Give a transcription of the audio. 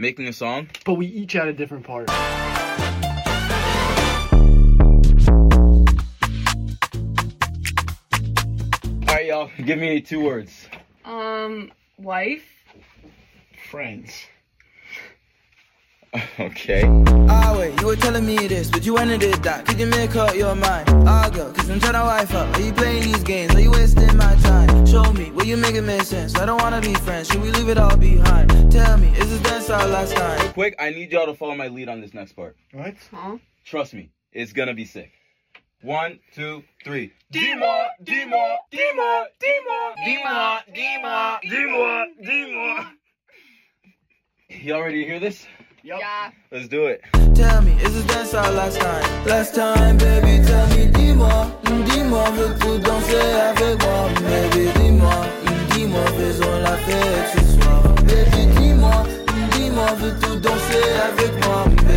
making a song. But we each had a different part. Alright, y'all. Give me 2 words. Wife. Friends. Okay. Wait, you were telling me this, but you ended it that. Could you make up your mind? Girl, cause I'm tryna wife up. Are you playing these games? Are you wasting my time? Show me, will you make it make sense? I don't wanna be friends, should we leave it all behind? Tell me, is this dance our last time? Real quick, I need y'all to follow my lead on this next part. What? Huh? Trust me, it's gonna be sick. 1, 2, 3. Dima, Dima, Dima, Dima, Dima, Dima, Dima, Dima. You already hear this? Yep. Yeah. Let's do it. Tell me, is this dance our last time? Last time, baby, tell me, dis-moi, dis-moi, veux-tu danser avec moi? Baby, dis-moi, dis-moi, faisons la fête ce soir. Baby, dis-moi, dis-moi, veux-tu danser avec moi?